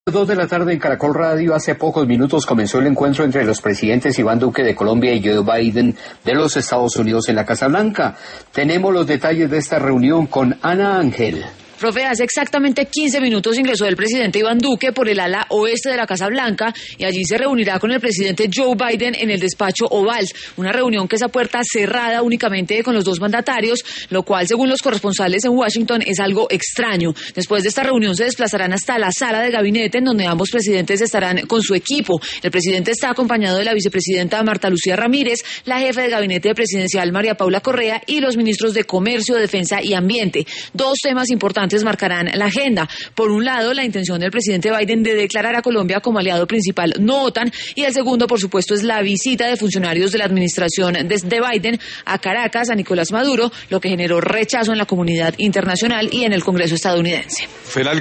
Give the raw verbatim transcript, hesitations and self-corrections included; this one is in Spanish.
Dos de la tarde en Caracol Radio. Hace pocos minutos comenzó el encuentro entre los presidentes Iván Duque de Colombia y Joe Biden de los Estados Unidos en la Casa Blanca. Tenemos los detalles de esta reunión con Ana Ángel. Profe, hace exactamente quince minutos ingresó el presidente Iván Duque por el ala oeste de la Casa Blanca y allí se reunirá con el presidente Joe Biden en el despacho Oval. Una reunión que es a puerta cerrada únicamente con los dos mandatarios, lo cual, según los corresponsales en Washington, es algo extraño. Después de esta reunión se desplazarán hasta la sala de gabinete en donde ambos presidentes estarán con su equipo. El presidente está acompañado de la vicepresidenta Marta Lucía Ramírez, la jefe de gabinete presidencial María Paula Correa y los ministros de Comercio, Defensa y Ambiente. Dos temas importantes marcarán la agenda. Por un lado, la intención del presidente Biden de declarar a Colombia como aliado principal no OTAN, y el segundo, por supuesto, es la visita de funcionarios de la administración desde Biden a Caracas a Nicolás Maduro, lo que generó rechazo en la comunidad internacional y en el Congreso estadounidense.